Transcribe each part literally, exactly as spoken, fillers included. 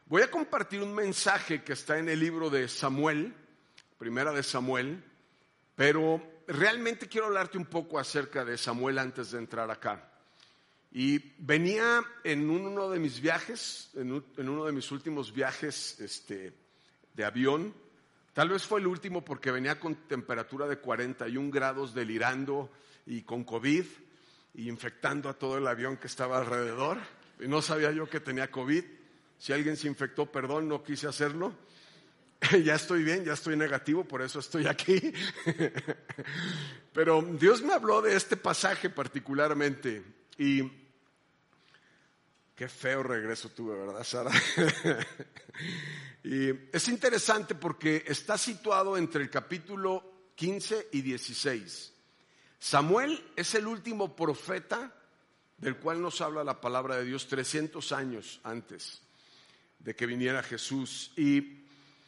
Voy a compartir un mensaje que está en el libro de Samuel, primera de Samuel, pero realmente quiero hablarte un poco acerca de Samuel antes de entrar acá. Y venía en uno de mis viajes, en, un, en uno de mis últimos viajes este, de avión. Tal vez fue el último porque venía con temperatura de cuarenta y un grados, delirando y con COVID y infectando a todo el avión que estaba alrededor. Y no sabía yo que tenía COVID. Si alguien se infectó, perdón, no quise hacerlo. Ya estoy bien, ya estoy negativo, por eso estoy aquí. Pero Dios me habló de este pasaje particularmente. Y qué feo regreso tuve, ¿verdad, Sara? Y es interesante porque está situado entre el capítulo quince y dieciséis. Samuel es el último profeta del cual nos habla la palabra de Dios trescientos años antes de que viniera Jesús. Y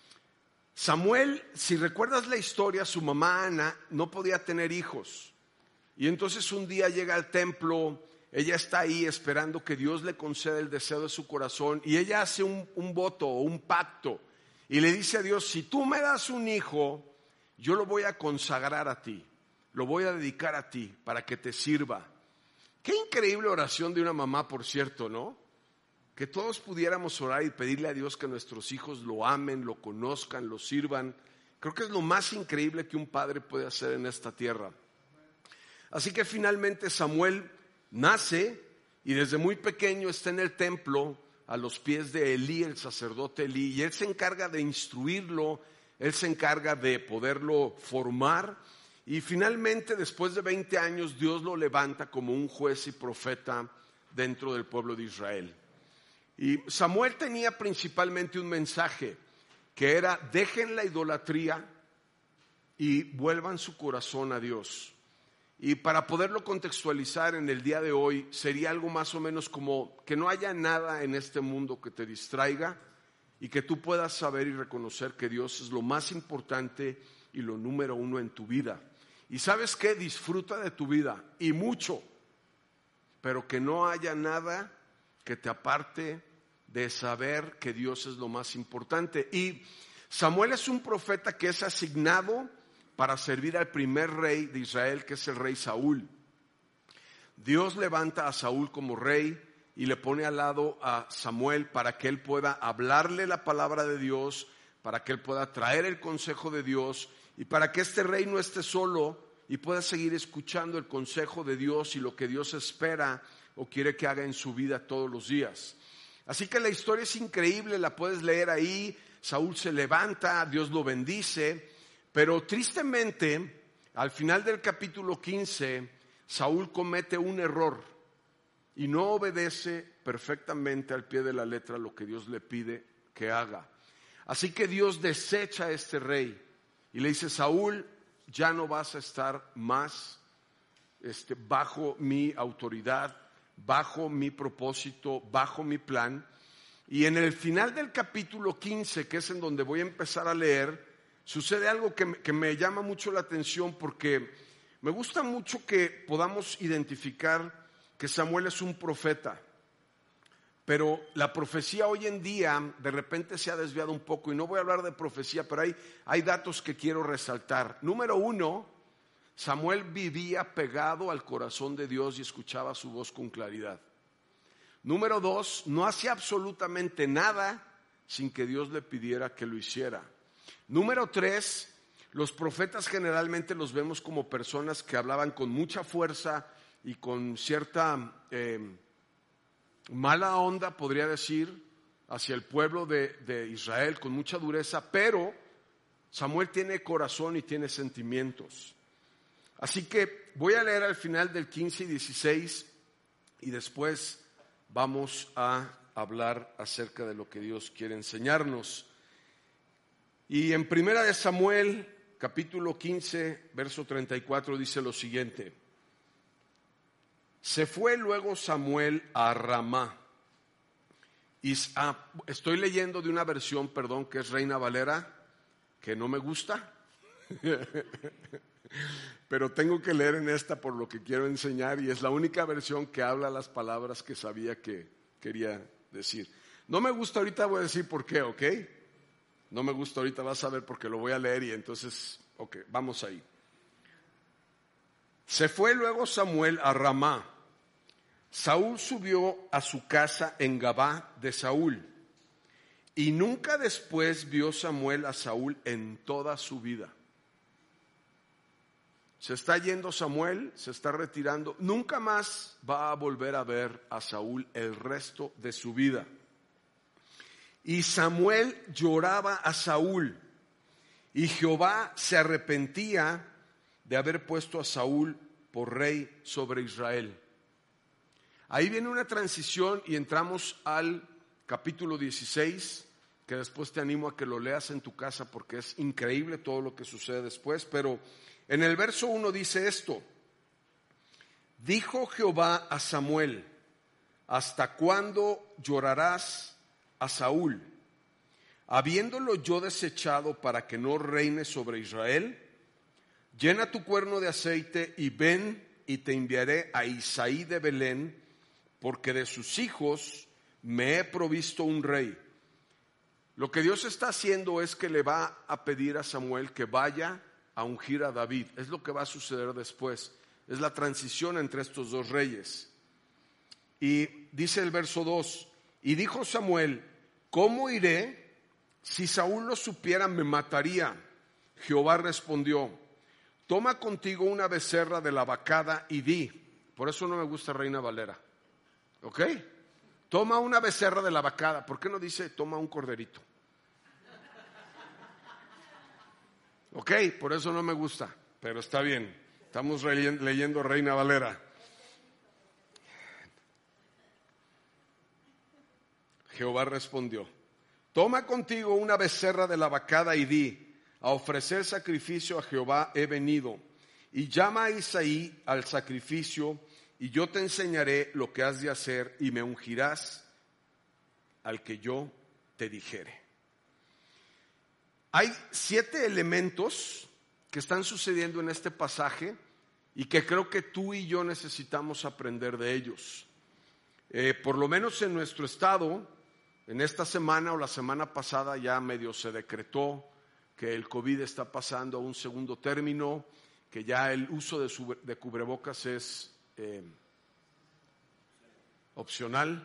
Samuel, si recuerdas la historia, su mamá Ana no podía tener hijos. Y entonces un día llega al templo, ella está ahí esperando que Dios le conceda el deseo de su corazón y ella hace un, un voto o un pacto y le dice a Dios: si tú me das un hijo, yo lo voy a consagrar a ti, lo voy a dedicar a ti para que te sirva. Qué increíble oración de una mamá, por cierto, ¿no? Que todos pudiéramos orar y pedirle a Dios que nuestros hijos lo amen, lo conozcan, lo sirvan. Creo que es lo más increíble que un padre puede hacer en esta tierra. Así que finalmente Samuel nace y desde muy pequeño está en el templo a los pies de Elí, el sacerdote Elí, y él se encarga de instruirlo, él se encarga de poderlo formar, y finalmente después de veinte años Dios lo levanta como un juez y profeta dentro del pueblo de Israel. Y Samuel tenía principalmente un mensaje que era: dejen la idolatría y vuelvan su corazón a Dios. Y para poderlo contextualizar en el día de hoy, sería algo más o menos como que no haya nada en este mundo que te distraiga y que tú puedas saber y reconocer que Dios es lo más importante y lo número uno en tu vida. Y ¿sabes qué? Disfruta de tu vida y mucho, pero que no haya nada que te aparte de saber que Dios es lo más importante. Y Samuel es un profeta que es asignado para servir al primer rey de Israel, que es el rey Saúl. Dios levanta a Saúl como rey y le pone al lado a Samuel para que él pueda hablarle la palabra de Dios, para que él pueda traer el consejo de Dios y para que este rey no esté solo y pueda seguir escuchando el consejo de Dios y lo que Dios espera o quiere que haga en su vida todos los días. Así que la historia es increíble, la puedes leer ahí. Saúl se levanta, Dios lo bendice. Pero tristemente, al final del capítulo quince, Saúl comete un error y no obedece perfectamente al pie de la letra lo que Dios le pide que haga. Así que Dios desecha a este rey y le dice: Saúl, ya no vas a estar más este, bajo mi autoridad, bajo mi propósito, bajo mi plan. Y en el final del capítulo quince, que es en donde voy a empezar a leer, sucede algo que me, que me llama mucho la atención porque me gusta mucho que podamos identificar que Samuel es un profeta. Pero la profecía hoy en día de repente se ha desviado un poco y no voy a hablar de profecía, pero hay, hay datos que quiero resaltar. Número uno, Samuel vivía pegado al corazón de Dios y escuchaba su voz con claridad. Número dos, no hacía absolutamente nada sin que Dios le pidiera que lo hiciera. Número tres, los profetas generalmente los vemos como personas que hablaban con mucha fuerza y con cierta eh, mala onda, podría decir, hacia el pueblo de, de Israel, con mucha dureza, pero Samuel tiene corazón y tiene sentimientos. Así que voy a leer al final del quince y dieciséis y después vamos a hablar acerca de lo que Dios quiere enseñarnos. Y en primera de Samuel, capítulo quince, verso treinta y cuatro, dice lo siguiente: se fue luego Samuel a Ramá. Y ah, estoy leyendo de una versión, perdón, que es Reina Valera, que no me gusta. Pero tengo que leer en esta por lo que quiero enseñar y es la única versión que habla las palabras que sabía que quería decir. No me gusta ahorita, voy a decir por qué, ¿ok? No me gusta ahorita, vas a ver porque lo voy a leer y entonces, ok, vamos ahí. Se fue luego Samuel a Ramá. Saúl subió a su casa en Gabá de Saúl. Y nunca después vio Samuel a Saúl en toda su vida. Se está yendo Samuel, se está retirando. Nunca más va a volver a ver a Saúl el resto de su vida. Y Samuel lloraba a Saúl. Y Jehová se arrepentía de haber puesto a Saúl por rey sobre Israel. Ahí viene una transición y entramos al capítulo dieciséis, que después te animo a que lo leas en tu casa porque es increíble todo lo que sucede después. Pero en el verso uno dice esto: dijo Jehová a Samuel, ¿hasta cuándo llorarás a Saúl, habiéndolo yo desechado para que no reine sobre Israel? Llena tu cuerno de aceite y ven y te enviaré a Isaí de Belén, porque de sus hijos me he provisto un rey. Lo que Dios está haciendo es que le va a pedir a Samuel que vaya a ungir a David. Es lo que va a suceder después. Es la transición entre estos dos reyes. Y dice el verso dos: y dijo Samuel, ¿cómo iré? Si Saúl lo supiera, me mataría. Jehová respondió, toma contigo una becerra de la vacada y di. Por eso no me gusta Reina Valera. ¿Ok? Toma una becerra de la vacada. ¿Por qué no dice toma un corderito? Ok, por eso no me gusta, pero está bien. Estamos leyendo Reina Valera. Jehová respondió, toma contigo una becerra de la vacada y di, a ofrecer sacrificio a Jehová he venido. Y llama a Isaí al sacrificio, y yo te enseñaré lo que has de hacer, y me ungirás al que yo te dijere. Hay siete elementos que están sucediendo en este pasaje y que creo que tú y yo necesitamos aprender de ellos. Eh, por lo menos en nuestro estado, en esta semana o la semana pasada ya medio se decretó que el COVID está pasando a un segundo término, que ya el uso de, su, de cubrebocas es eh, opcional.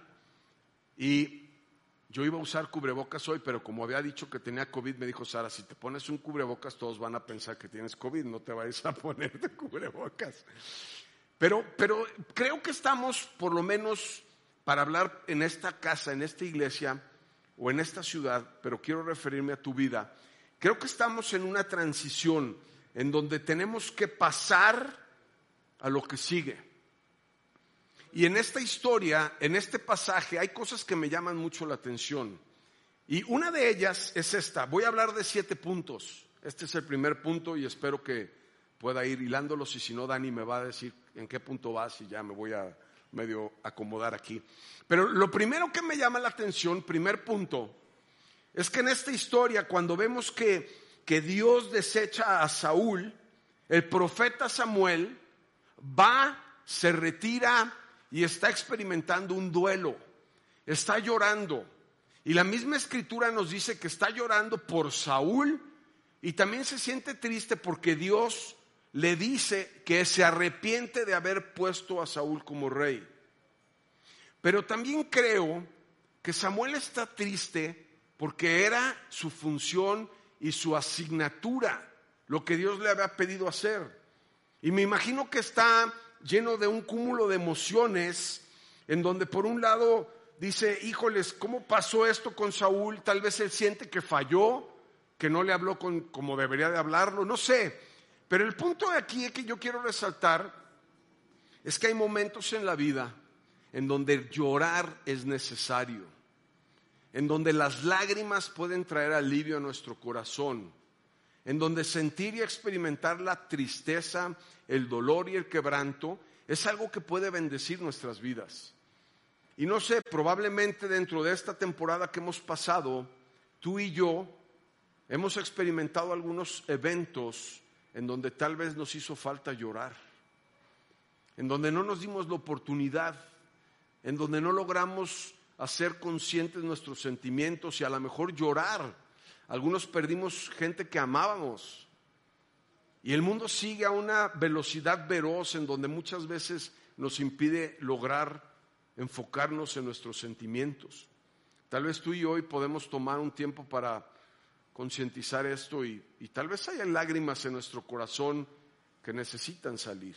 Y yo iba a usar cubrebocas hoy, pero como había dicho que tenía COVID, me dijo Sara, si te pones un cubrebocas todos van a pensar que tienes COVID, no te vayas a ponerte cubrebocas. Pero, pero creo que estamos, por lo menos para hablar en esta casa, en esta iglesia o en esta ciudad, pero quiero referirme a tu vida, creo que estamos en una transición en donde tenemos que pasar a lo que sigue. Y en esta historia, en este pasaje, hay cosas que me llaman mucho la atención. Y una de ellas es esta. Voy a hablar de siete puntos. Este es el primer punto y espero que pueda ir hilándolos. Y si no, Dani me va a decir en qué punto vas y ya me voy a medio acomodar aquí. Pero lo primero que me llama la atención, primer punto, es que en esta historia, cuando vemos que, que Dios desecha a Saúl, el profeta Samuel va, se retira y está experimentando un duelo, está llorando. Y la misma escritura nos dice que está llorando por Saúl y también se siente triste porque Dios le dice que se arrepiente de haber puesto a Saúl como rey. Pero también creo que Samuel está triste porque era su función y su asignatura, lo que Dios le había pedido hacer. Y me imagino que está lleno de un cúmulo de emociones, en donde por un lado dice, híjoles, ¿cómo pasó esto con Saúl? Tal vez él siente que falló, que no le habló con, como debería de hablarlo, no sé. Pero el punto de aquí que yo quiero resaltar es que hay momentos en la vida en donde llorar es necesario, en donde las lágrimas pueden traer alivio a nuestro corazón, en donde sentir y experimentar la tristeza, el dolor y el quebranto es algo que puede bendecir nuestras vidas. Y no sé, probablemente dentro de esta temporada que hemos pasado, tú y yo hemos experimentado algunos eventos en donde tal vez nos hizo falta llorar, en donde no nos dimos la oportunidad, en donde no logramos a ser conscientes de nuestros sentimientos y a lo mejor llorar. Algunos perdimos gente que amábamos. Y el mundo sigue a una velocidad veloz en donde muchas veces nos impide lograr enfocarnos en nuestros sentimientos. Tal vez tú y yo hoy podemos tomar un tiempo para concientizar esto y, y tal vez haya lágrimas en nuestro corazón que necesitan salir.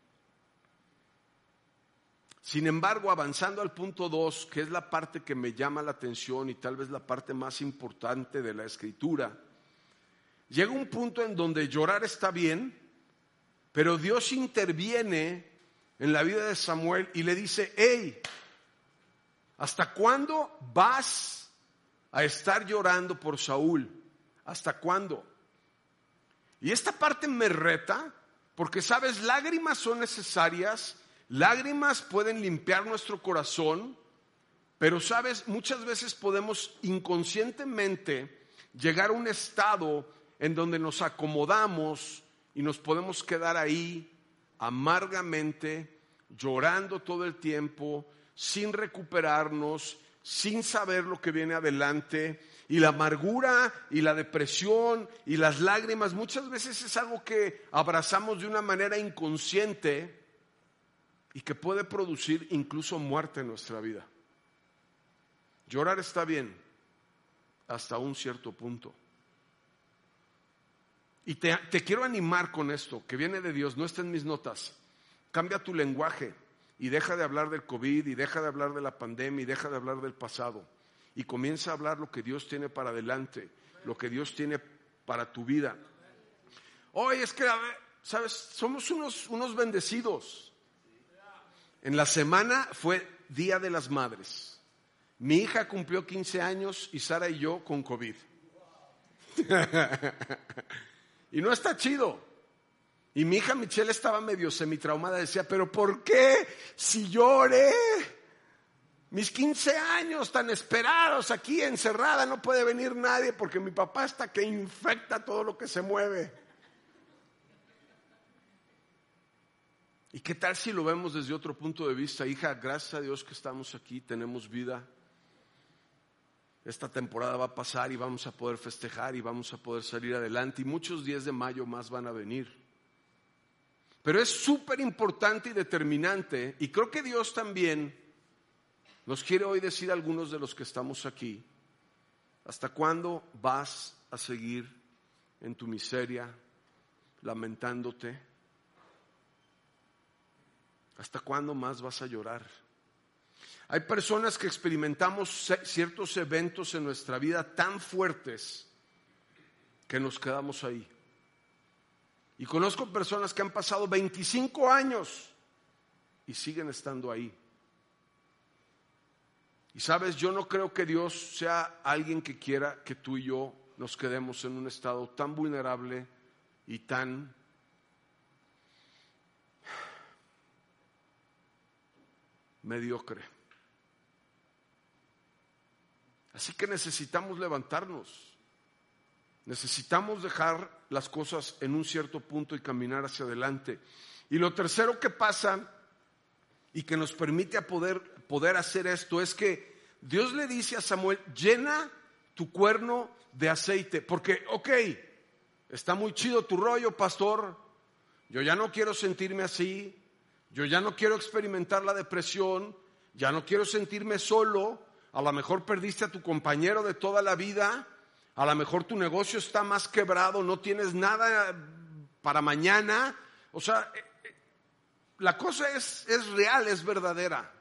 Sin embargo, avanzando al punto dos, que es la parte que me llama la atención y tal vez la parte más importante de la Escritura, llega un punto en donde llorar está bien, pero Dios interviene en la vida de Samuel y le dice: hey, ¿hasta cuándo vas a estar llorando por Saúl? ¿Hasta cuándo? Y esta parte me reta porque, sabes, lágrimas son necesarias, lágrimas pueden limpiar nuestro corazón, pero, sabes, muchas veces podemos inconscientemente llegar a un estado en donde nos acomodamos y nos podemos quedar ahí amargamente, llorando todo el tiempo, sin recuperarnos, sin saber lo que viene adelante. Y la amargura y la depresión y las lágrimas muchas veces es algo que abrazamos de una manera inconsciente y que puede producir incluso muerte en nuestra vida. Llorar está bien hasta un cierto punto. Y te, te quiero animar con esto, que viene de Dios, no está en mis notas. Cambia tu lenguaje y deja de hablar del COVID y deja de hablar de la pandemia y deja de hablar del pasado. Y comienza a hablar lo que Dios tiene para adelante, lo que Dios tiene para tu vida. Oye, es que, ¿sabes? Somos unos, unos bendecidos. En la semana fue Día de las Madres. Mi hija cumplió quince años y Sara y yo con COVID. Y no está chido. Y mi hija Michelle estaba medio semitraumada, decía: ¿pero por qué? Si lloré mis quince años tan esperados aquí encerrada, no puede venir nadie porque mi papá está que infecta todo lo que se mueve. ¿Y qué tal si lo vemos desde otro punto de vista? Hija, gracias a Dios que estamos aquí, tenemos vida. Esta temporada va a pasar y vamos a poder festejar y vamos a poder salir adelante. Y muchos días de mayo más van a venir. Pero es súper importante y determinante, y creo que Dios también nos quiere hoy decir a algunos de los que estamos aquí: ¿hasta cuándo vas a seguir en tu miseria, lamentándote? ¿Hasta cuándo más vas a llorar? Hay personas que experimentamos ciertos eventos en nuestra vida tan fuertes que nos quedamos ahí. Y conozco personas que han pasado veinticinco años y siguen estando ahí. Y sabes, yo no creo que Dios sea alguien que quiera que tú y yo nos quedemos en un estado tan vulnerable y tan mediocre. Así que necesitamos levantarnos. Necesitamos dejar las cosas en un cierto punto y caminar hacia adelante. Y lo tercero que pasa y que nos permite a poder, poder hacer esto es que Dios le dice a Samuel: llena tu cuerno de aceite. Porque, ok, está muy chido tu rollo, pastor. Yo ya no quiero sentirme así. Yo ya no quiero experimentar la depresión. Ya no quiero sentirme solo. A lo mejor perdiste a tu compañero de toda la vida. A lo mejor tu negocio está más quebrado, no tienes nada para mañana. O sea, la cosa es, es real, es verdadera.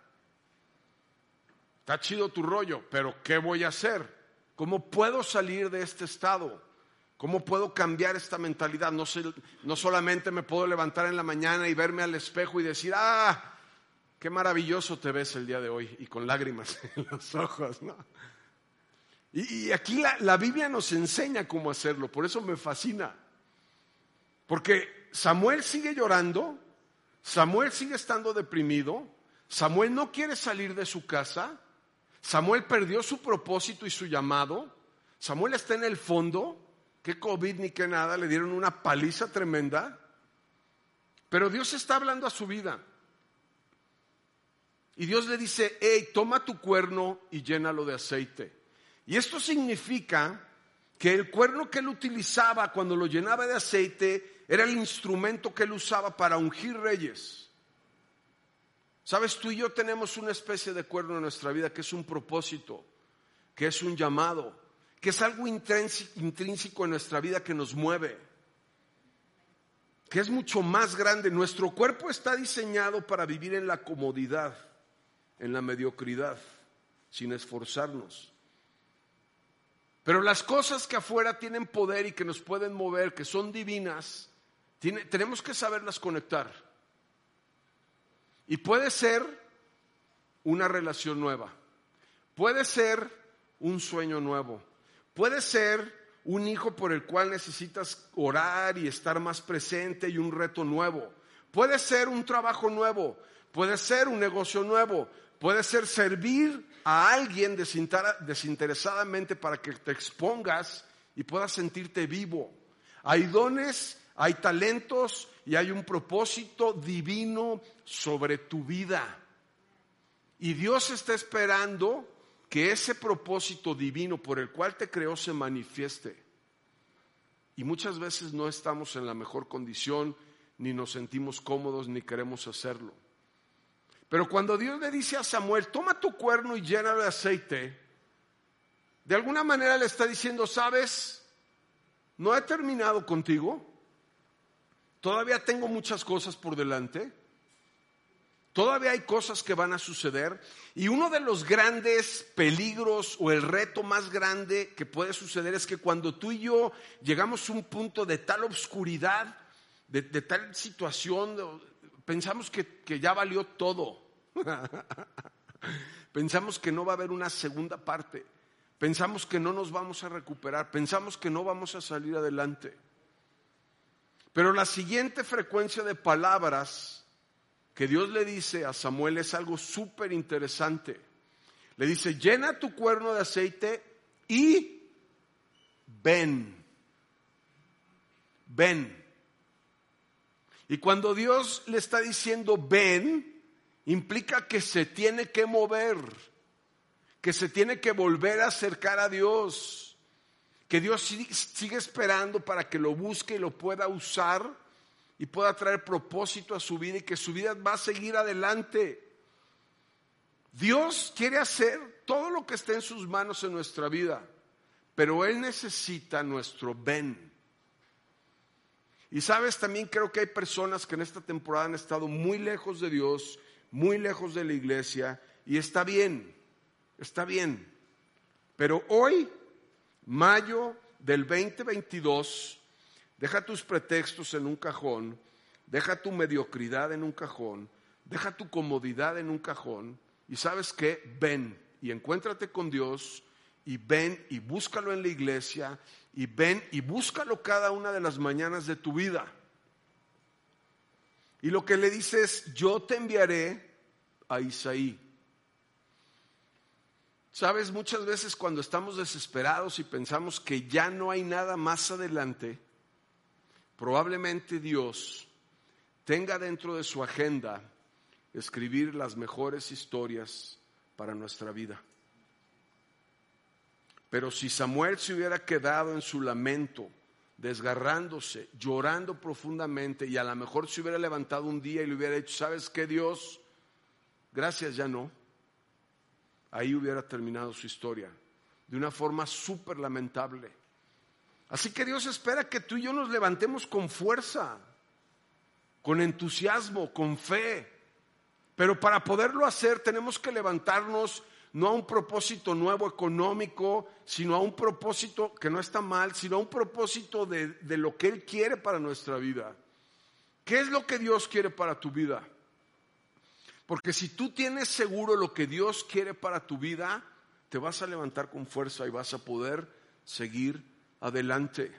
Está chido tu rollo, pero ¿qué voy a hacer? ¿Cómo puedo salir de este estado? ¿Cómo puedo cambiar esta mentalidad? No, sé, no solamente me puedo levantar en la mañana y verme al espejo y decir: ¡ah, qué maravilloso te ves el día de hoy! Y con lágrimas en los ojos, ¿no? Y, y aquí la, la Biblia nos enseña cómo hacerlo, por eso me fascina. Porque Samuel sigue llorando, Samuel sigue estando deprimido, Samuel no quiere salir de su casa, Samuel perdió su propósito y su llamado, Samuel está en el fondo, que COVID ni que nada, le dieron una paliza tremenda, pero Dios está hablando a su vida. Y Dios le dice, hey, toma tu cuerno y llénalo de aceite. Y esto significa que el cuerno que él utilizaba cuando lo llenaba de aceite era el instrumento que él usaba para ungir reyes. Sabes, tú y yo tenemos una especie de cuerno en nuestra vida que es un propósito, que es un llamado, que es algo intrínseco en nuestra vida que nos mueve, que es mucho más grande. Nuestro cuerpo está diseñado para vivir en la comodidad, en la mediocridad, sin esforzarnos. Pero las cosas que afuera tienen poder y que nos pueden mover, que son divinas, tiene, tenemos que saberlas conectar. Y puede ser una relación nueva, puede ser un sueño nuevo, puede ser un hijo por el cual necesitas orar y estar más presente y un reto nuevo, puede ser un trabajo nuevo, puede ser un negocio nuevo, puede ser servir a alguien desinteresadamente para que te expongas y puedas sentirte vivo. Hay dones, hay talentos y hay un propósito divino sobre tu vida. Y Dios está esperando que ese propósito divino por el cual te creó se manifieste. Y muchas veces no estamos en la mejor condición, ni nos sentimos cómodos, ni queremos hacerlo. Pero cuando Dios le dice a Samuel, toma tu cuerno y llénalo de aceite, de alguna manera le está diciendo, ¿sabes? No he terminado contigo. Todavía tengo muchas cosas por delante. Todavía hay cosas que van a suceder. Y uno de los grandes peligros o el reto más grande que puede suceder es que cuando tú y yo llegamos a un punto de tal obscuridad, de, de tal situación, pensamos que, que ya valió todo. Pensamos que no va a haber una segunda parte. Pensamos que no nos vamos a recuperar. Pensamos que no vamos a salir adelante. Pero la siguiente frecuencia de palabras que Dios le dice a Samuel es algo súper interesante. Le dice, llena tu cuerno de aceite y ven. Ven. Y cuando Dios le está diciendo ven, implica que se tiene que mover, que se tiene que volver a acercar a Dios, que Dios sigue esperando para que lo busque y lo pueda usar y pueda traer propósito a su vida y que su vida va a seguir adelante. Dios quiere hacer todo lo que esté en sus manos en nuestra vida, pero Él necesita nuestro ven. Y sabes, también creo que hay personas que en esta temporada han estado muy lejos de Dios, muy lejos de la iglesia, y está bien, está bien. Pero hoy, mayo del veinte veintidós, deja tus pretextos en un cajón, deja tu mediocridad en un cajón, deja tu comodidad en un cajón, y ¿sabes qué? Ven y encuéntrate con Dios, y ven y búscalo en la iglesia, y ven y búscalo cada una de las mañanas de tu vida. Y lo que le dice es, yo te enviaré a Isaí. Sabes, muchas veces cuando estamos desesperados y pensamos que ya no hay nada más adelante, probablemente Dios tenga dentro de su agenda escribir las mejores historias para nuestra vida. Pero si Samuel se hubiera quedado en su lamento, desgarrándose, llorando profundamente, y a lo mejor se hubiera levantado un día y le hubiera dicho, ¿sabes qué, Dios? Gracias, ya no. Ahí hubiera terminado su historia, de una forma súper lamentable. Así que Dios espera que tú y yo nos levantemos con fuerza, con entusiasmo, con fe. Pero para poderlo hacer tenemos que levantarnos no a un propósito nuevo económico, sino a un propósito que no está mal, sino a un propósito de, de lo que Él quiere para nuestra vida. ¿Qué es lo que Dios quiere para tu vida? Porque si tú tienes seguro lo que Dios quiere para tu vida, te vas a levantar con fuerza y vas a poder seguir adelante.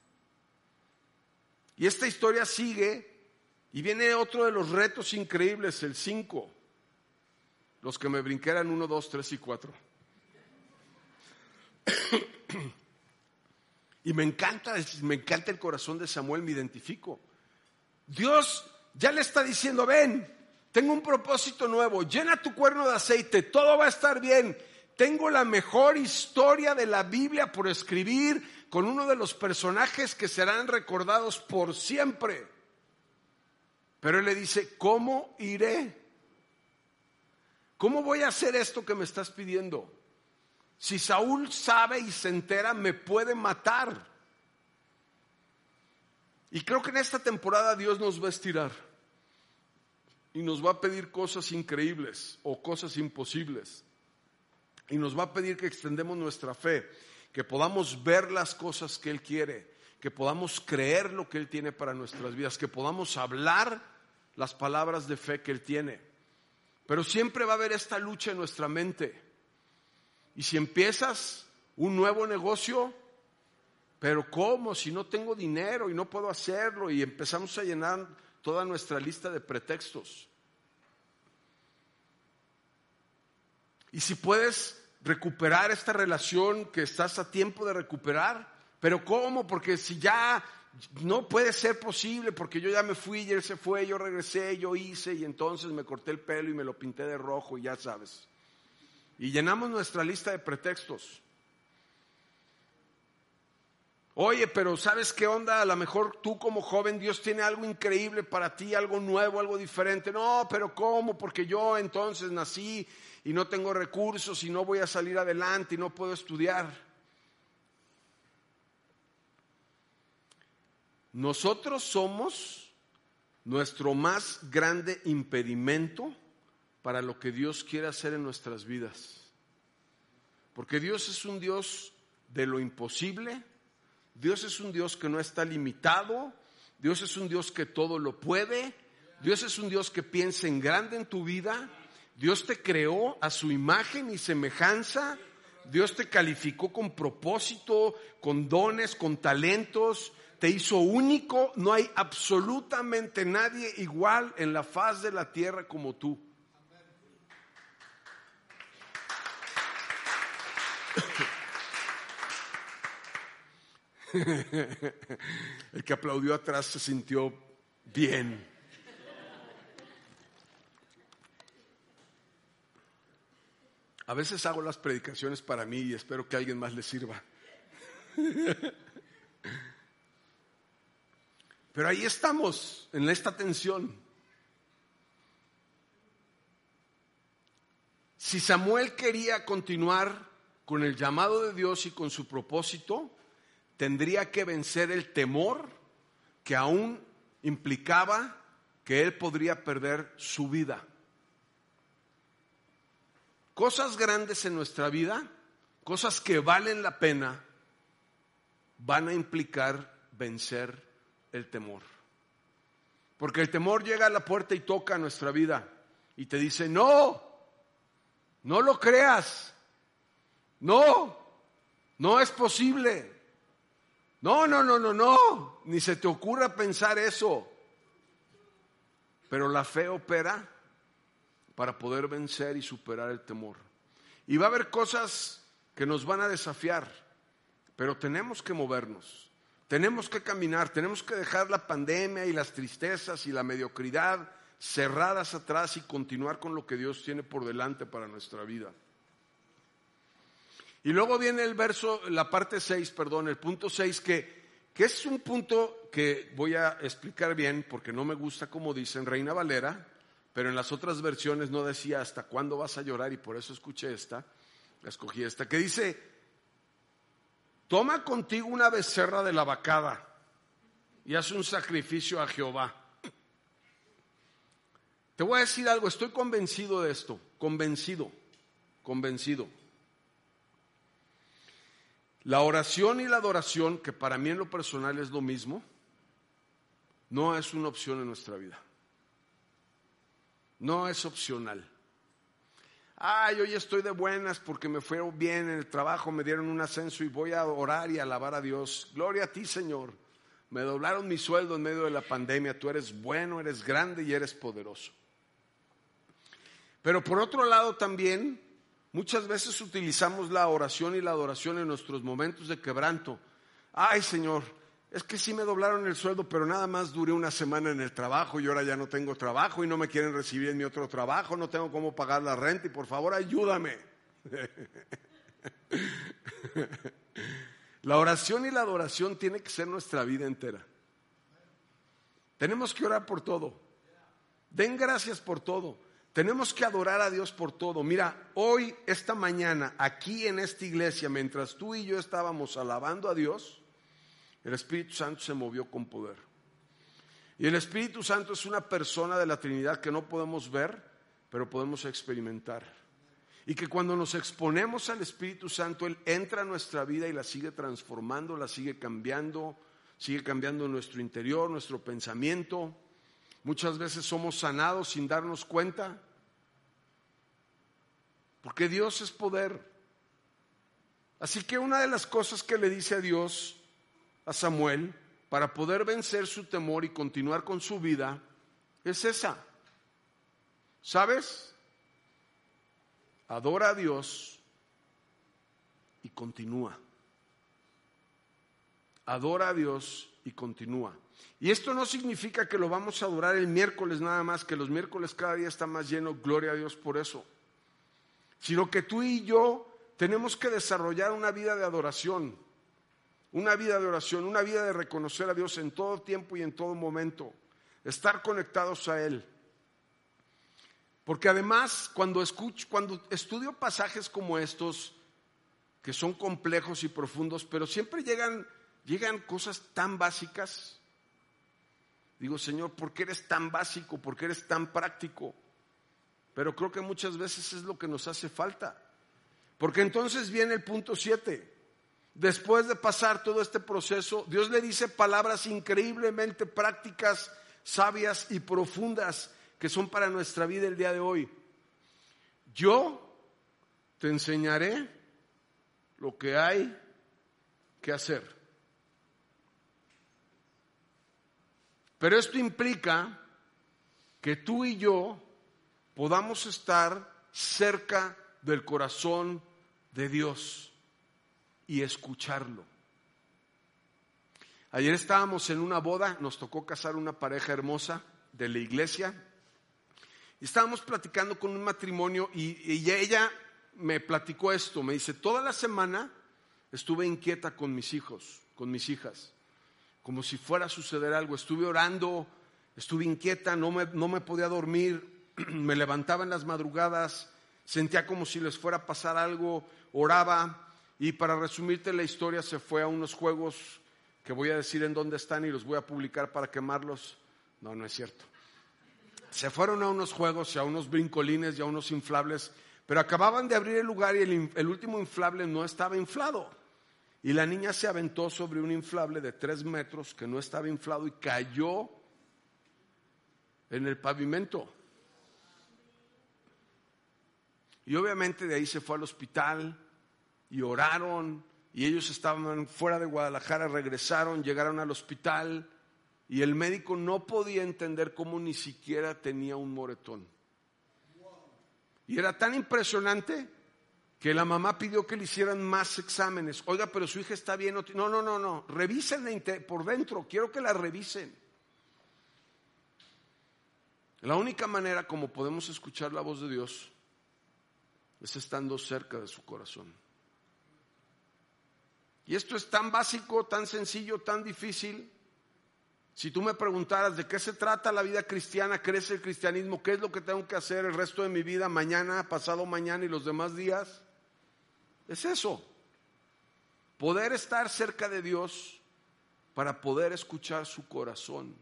Y esta historia sigue y viene otro de los retos increíbles, el cinco. Los que me brinqueran uno, dos, tres y cuatro. Y me encanta, me encanta el corazón de Samuel, me identifico. Dios ya le está diciendo, ven, Tengo un propósito nuevo. Llena tu cuerno de aceite. Todo va a estar bien. Tengo la mejor historia de la Biblia por escribir con uno de los personajes que serán recordados por siempre. Pero él le dice, ¿cómo iré? ¿Cómo voy a hacer esto que me estás pidiendo? Si Saúl sabe y se entera, me puede matar. Y creo que en esta temporada Dios nos va a estirar y nos va a pedir cosas increíbles o cosas imposibles. Y nos va a pedir que extendemos nuestra fe, que podamos ver las cosas que Él quiere, que podamos creer lo que Él tiene para nuestras vidas, que podamos hablar las palabras de fe que Él tiene. Pero siempre va a haber esta lucha en nuestra mente. Y si empiezas un nuevo negocio, pero ¿cómo? Si no tengo dinero y no puedo hacerlo, y empezamos a llenar toda nuestra lista de pretextos. Y si puedes recuperar esta relación que estás a tiempo de recuperar, pero ¿cómo? Porque si ya no puede ser posible, porque yo ya me fui y él se fue, yo regresé, yo hice y entonces me corté el pelo y me lo pinté de rojo y ya sabes. Y llenamos nuestra lista de pretextos. Oye, pero ¿sabes qué onda? A lo mejor tú como joven Dios tiene algo increíble para ti, algo nuevo, algo diferente. No, pero ¿cómo? Porque yo entonces nací y no tengo recursos y no voy a salir adelante y no puedo estudiar. Nosotros somos nuestro más grande impedimento para lo que Dios quiere hacer en nuestras vidas. Porque Dios es un Dios de lo imposible. Dios es un Dios que no está limitado. Dios es un Dios que todo lo puede. Dios es un Dios que piensa en grande en tu vida. Dios te creó a su imagen y semejanza. Dios te calificó con propósito, con dones, con talentos. Te hizo único. No hay absolutamente nadie igual en la faz de la tierra como tú. El que aplaudió atrás se sintió bien. A veces hago las predicaciones para mí y espero que a alguien más le sirva. Pero ahí estamos, en esta tensión. Si Samuel quería continuar con el llamado de Dios y con su propósito, tendría que vencer el temor que aún implicaba que él podría perder su vida. Cosas grandes en nuestra vida, cosas que valen la pena, van a implicar vencer el temor. Porque el temor llega a la puerta y toca a nuestra vida y te dice, no, no lo creas, no, no es posible. No, no, no, no, no, ni se te ocurra pensar eso. Pero la fe opera para poder vencer y superar el temor. Y va a haber cosas que nos van a desafiar, pero tenemos que movernos, tenemos que caminar, tenemos que dejar la pandemia y las tristezas y la mediocridad cerradas atrás y continuar con lo que Dios tiene por delante para nuestra vida. Y luego viene el verso, la parte seis, perdón, el punto seis, que, que es un punto que voy a explicar bien, porque no me gusta como dice en Reina Valera, pero en las otras versiones no decía hasta cuándo vas a llorar, y por eso escuché esta, escogí esta, que dice, toma contigo una becerra de la vacada y haz un sacrificio a Jehová. Te voy a decir algo, estoy convencido de esto, convencido, convencido. La oración y la adoración, que para mí en lo personal es lo mismo, no es una opción en nuestra vida. No es opcional. Ay, hoy estoy de buenas porque me fue bien en el trabajo, me dieron un ascenso y voy a orar y alabar a Dios. Gloria a ti, Señor. Me doblaron mi sueldo en medio de la pandemia. Tú eres bueno, eres grande y eres poderoso. Pero por otro lado también, muchas veces utilizamos la oración y la adoración en nuestros momentos de quebranto. Ay, Señor, es que sí me doblaron el sueldo, pero nada más duré una semana en el trabajo y ahora ya no tengo trabajo y no me quieren recibir en mi otro trabajo, no tengo cómo pagar la renta y por favor ayúdame. La oración y la adoración tiene que ser nuestra vida entera. Tenemos que orar por todo. Den gracias por todo. Tenemos que adorar a Dios por todo. Mira, hoy, esta mañana, aquí en esta iglesia, mientras tú y yo estábamos alabando a Dios, el Espíritu Santo se movió con poder. Y el Espíritu Santo es una persona de la Trinidad que no podemos ver, pero podemos experimentar. Y que cuando nos exponemos al Espíritu Santo, Él entra a nuestra vida y la sigue transformando, la sigue cambiando, sigue cambiando nuestro interior, nuestro pensamiento. Muchas veces somos sanados sin darnos cuenta, porque Dios es poder. Así que una de las cosas que le dice a Dios, a Samuel, para poder vencer su temor y continuar con su vida, es esa. ¿Sabes? Adora a Dios y continúa. Adora a Dios y continúa. Y esto no significa que lo vamos a adorar el miércoles nada más, que los miércoles cada día está más lleno, gloria a Dios por eso. Sino que tú y yo tenemos que desarrollar una vida de adoración, una vida de oración, una vida de reconocer a Dios en todo tiempo y en todo momento, estar conectados a Él. Porque además, cuando escucho, cuando estudio pasajes como estos, que son complejos y profundos, pero siempre llegan, llegan cosas tan básicas. Digo, Señor, ¿por qué eres tan básico? ¿Por qué eres tan práctico? Pero creo que muchas veces es lo que nos hace falta. Porque entonces viene el punto siete. Después de pasar todo este proceso, Dios le dice palabras increíblemente prácticas, sabias y profundas que son para nuestra vida el día de hoy. Yo te enseñaré lo que hay que hacer. Pero esto implica que tú y yo podamos estar cerca del corazón de Dios y escucharlo. Ayer estábamos en una boda, nos tocó casar una pareja hermosa de la iglesia y estábamos platicando con un matrimonio y, y ella me platicó esto, me dice, toda la semana estuve inquieta con mis hijos, con mis hijas, como si fuera a suceder algo, estuve orando, estuve inquieta, no me, no me podía dormir, me levantaba en las madrugadas, sentía como si les fuera a pasar algo, oraba y para resumirte la historia se fue a unos juegos que voy a decir en dónde están y los voy a publicar para quemarlos. No, no es cierto. Se fueron a unos juegos y a unos brincolines y a unos inflables, pero acababan de abrir el lugar y el, el último inflable no estaba inflado. Y la niña se aventó sobre un inflable de tres metros que no estaba inflado y cayó en el pavimento. Y obviamente de ahí se fue al hospital y oraron y ellos estaban fuera de Guadalajara, regresaron, llegaron al hospital y el médico no podía entender cómo ni siquiera tenía un moretón. Y era tan impresionante que la mamá pidió que le hicieran más exámenes. Oiga, pero su hija está bien. No, no, no, no. Revísenla por dentro. Quiero que la revisen. La única manera como podemos escuchar la voz de Dios es estando cerca de su corazón. Y esto es tan básico, tan sencillo, tan difícil. Si tú me preguntaras de qué se trata la vida cristiana, qué es el cristianismo, qué es lo que tengo que hacer el resto de mi vida, mañana, pasado mañana y los demás días, es eso, poder estar cerca de Dios para poder escuchar su corazón.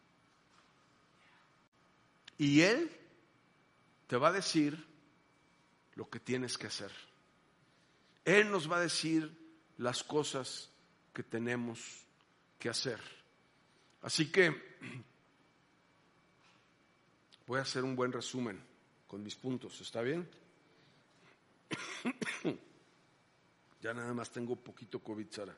Y Él te va a decir lo que tienes que hacer. Él nos va a decir las cosas que tenemos que hacer. Así que voy a hacer un buen resumen con mis puntos, ¿está bien? Ya nada más tengo poquito COVID, Sara.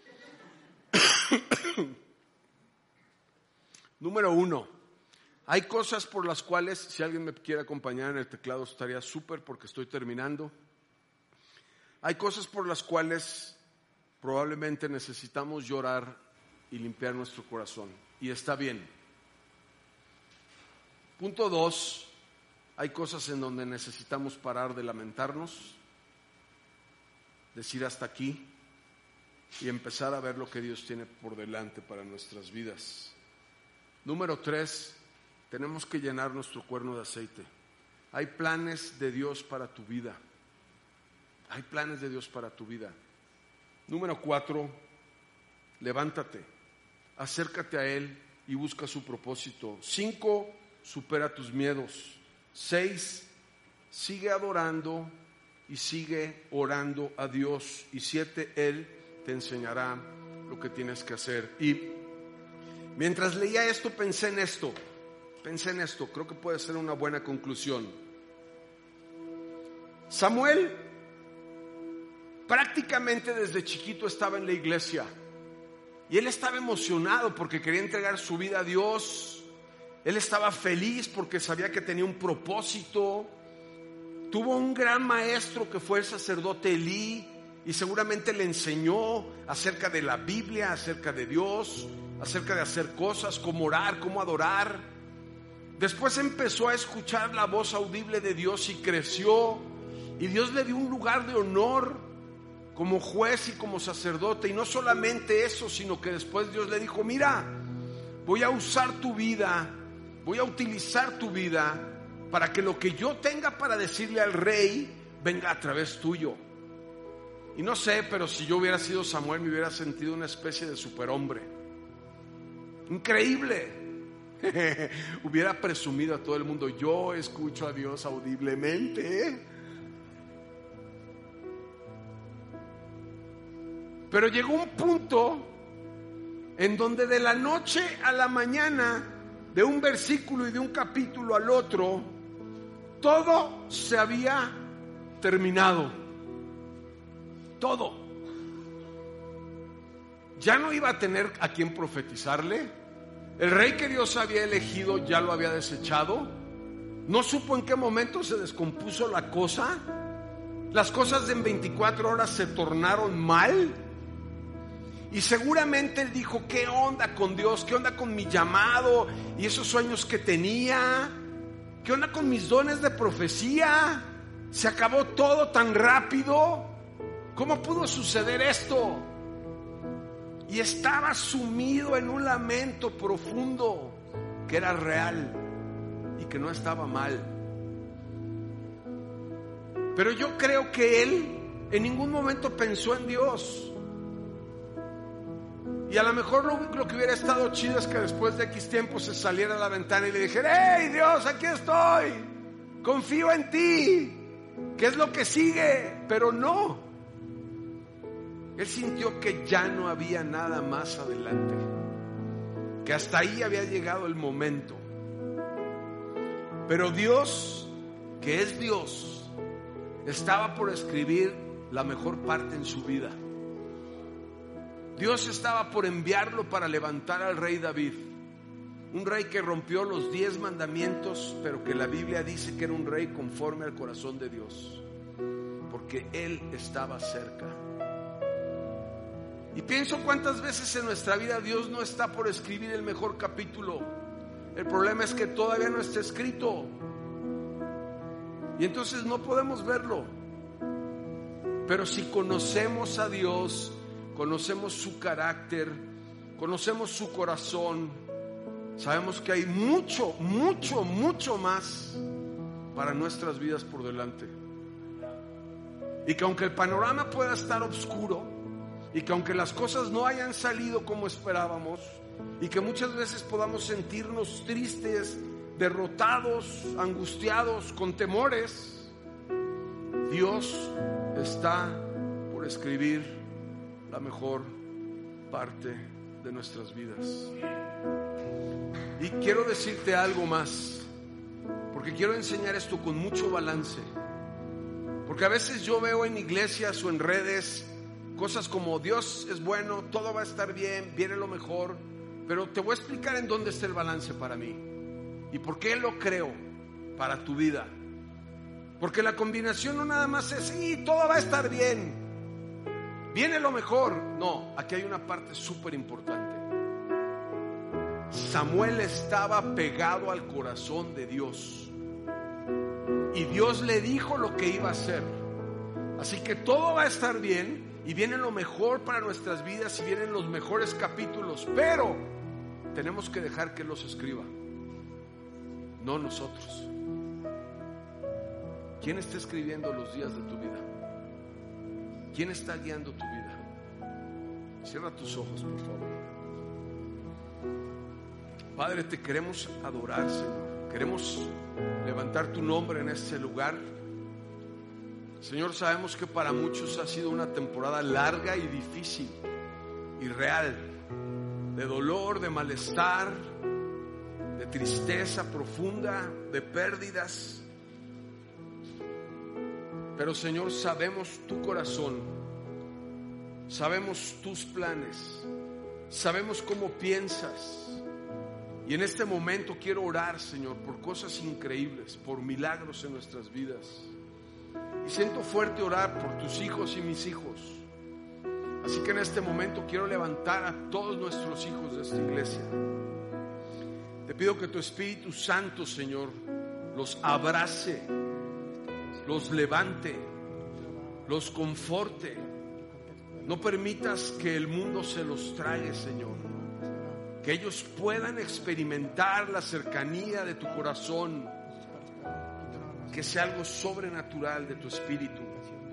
Número uno, hay cosas por las cuales, si alguien me quiere acompañar en el teclado, estaría súper porque estoy terminando. Hay cosas por las cuales probablemente necesitamos llorar y limpiar nuestro corazón. Y está bien. Punto dos, hay cosas en donde necesitamos parar de lamentarnos, decir hasta aquí y empezar a ver lo que Dios tiene por delante para nuestras vidas. Número tres, tenemos que llenar nuestro cuerno de aceite. Hay planes de Dios para tu vida. Hay planes de Dios para tu vida. Número cuatro, levántate, acércate a Él y busca su propósito. Cinco, supera tus miedos. Seis, sigue adorando y sigue orando a Dios. Y siete, Él te enseñará lo que tienes que hacer. Y mientras leía esto, pensé en esto, pensé en esto, creo que puede ser una buena conclusión. Samuel prácticamente desde chiquito estaba en la iglesia y él estaba emocionado porque quería entregar su vida a Dios. Él estaba feliz porque sabía que tenía un propósito. Tuvo un gran maestro que fue el sacerdote Elí y seguramente le enseñó acerca de la Biblia, acerca de Dios, acerca de hacer cosas, cómo orar, cómo adorar. Después empezó a escuchar la voz audible de Dios y creció, y Dios le dio un lugar de honor como juez y como sacerdote. Y no solamente eso, sino que después Dios le dijo: mira, voy a usar tu vida, voy a utilizar tu vida para que lo que yo tenga para decirle al rey venga a través tuyo. Y no sé, pero si yo hubiera sido Samuel, me hubiera sentido una especie de superhombre. Increíble. Hubiera presumido a todo el mundo: yo escucho a Dios audiblemente. Pero llegó un punto en donde de la noche a la mañana, de un versículo y de un capítulo al otro, todo se había terminado. Todo. Ya no iba a tener a quien profetizarle. El rey que Dios había elegido ya lo había desechado. No supo en qué momento se descompuso la cosa. Las cosas en veinticuatro horas se tornaron mal. Y seguramente él dijo: ¿qué onda con Dios? ¿Qué onda con mi llamado? Y esos sueños que tenía. ¿Qué onda con mis dones de profecía? Se acabó todo tan rápido. ¿Cómo pudo suceder esto? Y estaba sumido en un lamento profundo que era real y que no estaba mal. Pero yo creo que él en ningún momento pensó en Dios. Y a lo mejor lo, lo que hubiera estado chido es que después de X tiempo se saliera a la ventana y le dijera: ¡hey, Dios, aquí estoy! Confío en ti. ¿Qué es lo que sigue? Pero no. Él sintió que ya no había nada más adelante, que hasta ahí había llegado el momento. Pero Dios, que es Dios, estaba por escribir la mejor parte en su vida. Dios estaba por enviarlo para levantar al rey David, un rey que rompió los diez mandamientos, pero que la Biblia dice que era un rey conforme al corazón de Dios, porque él estaba cerca. Y pienso cuántas veces en nuestra vida Dios no está por escribir el mejor capítulo. El problema es que todavía no está escrito y entonces no podemos verlo. Pero si conocemos a Dios, conocemos su carácter, conocemos su corazón, sabemos que hay mucho, mucho, mucho más para nuestras vidas por delante. Y que aunque el panorama pueda estar oscuro, y que aunque las cosas no hayan salido como esperábamos, y que muchas veces podamos sentirnos tristes, derrotados, angustiados, con temores, Dios está por escribir la mejor parte de nuestras vidas. Y quiero decirte algo más, porque quiero enseñar esto con mucho balance. Porque a veces yo veo en iglesias o en redes cosas como: Dios es bueno, todo va a estar bien, viene lo mejor. Pero te voy a explicar en dónde está el balance para mí y por qué lo creo para tu vida. Porque la combinación no nada más es: sí, todo va a estar bien, viene lo mejor. No, aquí hay una parte súper importante. Samuel estaba pegado al corazón de Dios y Dios le dijo lo que iba a hacer. Así que todo va a estar bien y viene lo mejor para nuestras vidas y vienen los mejores capítulos, pero tenemos que dejar que Él los escriba, no nosotros. ¿Quién está escribiendo los días de tu vida? ¿Quién está guiando tu vida? Cierra tus ojos, por favor. Padre, te queremos adorar, Señor. Queremos levantar tu nombre en este lugar. Señor, sabemos que para muchos ha sido una temporada larga y difícil y real, de dolor, de malestar, de tristeza profunda, de pérdidas. Pero Señor, sabemos tu corazón, sabemos tus planes, sabemos cómo piensas. Y en este momento quiero orar, Señor, por cosas increíbles, por milagros en nuestras vidas. Y siento fuerte orar por tus hijos y mis hijos. Así que en este momento quiero levantar a todos nuestros hijos de esta iglesia. Te pido que tu Espíritu Santo, Señor, los abrace, los levante, los conforte. No permitas que el mundo se los trague, Señor. Que ellos puedan experimentar la cercanía de tu corazón, que sea algo sobrenatural de tu Espíritu.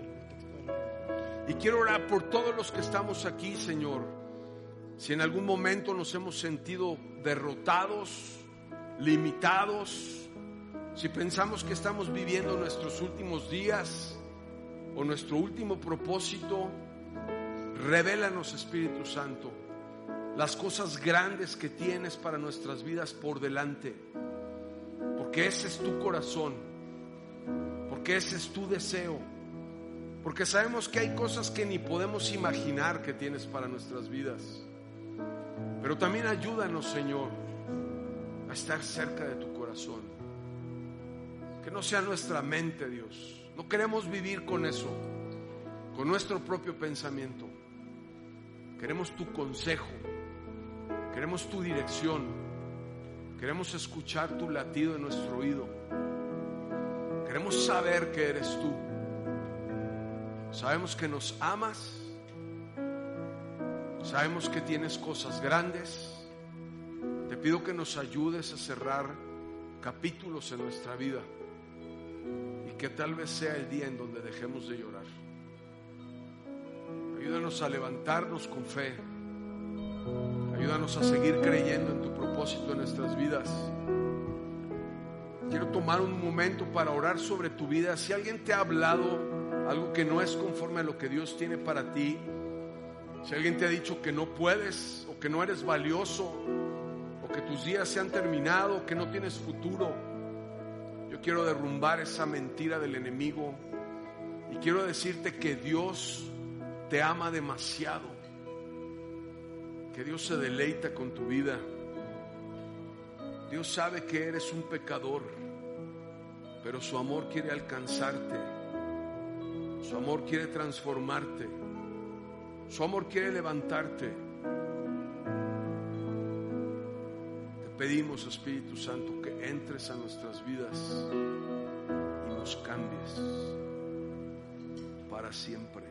Y quiero orar por todos los que estamos aquí, Señor. Si en algún momento nos hemos sentido derrotados, limitados, si pensamos que estamos viviendo nuestros últimos días o nuestro último propósito, revélanos, Espíritu Santo, las cosas grandes que tienes para nuestras vidas por delante, porque ese es tu corazón, porque ese es tu deseo, porque sabemos que hay cosas que ni podemos imaginar que tienes para nuestras vidas. Pero también ayúdanos, Señor, a estar cerca de tu corazón, que no sea nuestra mente, Dios. No queremos vivir con eso, con nuestro propio pensamiento. Queremos tu consejo, queremos tu dirección, queremos escuchar tu latido en nuestro oído, queremos saber que eres tú. Sabemos que nos amas, sabemos que tienes cosas grandes. Te pido que nos ayudes a cerrar capítulos en nuestra vida y que tal vez sea el día en donde dejemos de llorar. Ayúdanos a levantarnos con fe. Ayúdanos a seguir creyendo en tu propósito en nuestras vidas. Quiero tomar un momento para orar sobre tu vida. Si alguien te ha hablado algo que no es conforme a lo que Dios tiene para ti, si alguien te ha dicho que no puedes o que no eres valioso o que tus días se han terminado o que no tienes futuro, yo quiero derrumbar esa mentira del enemigo y quiero decirte que Dios te ama demasiado, que Dios se deleita con tu vida. Dios sabe que eres un pecador, pero su amor quiere alcanzarte. Su amor quiere transformarte. Su amor quiere levantarte. Te pedimos, Espíritu Santo, que entres a nuestras vidas y nos cambies para siempre.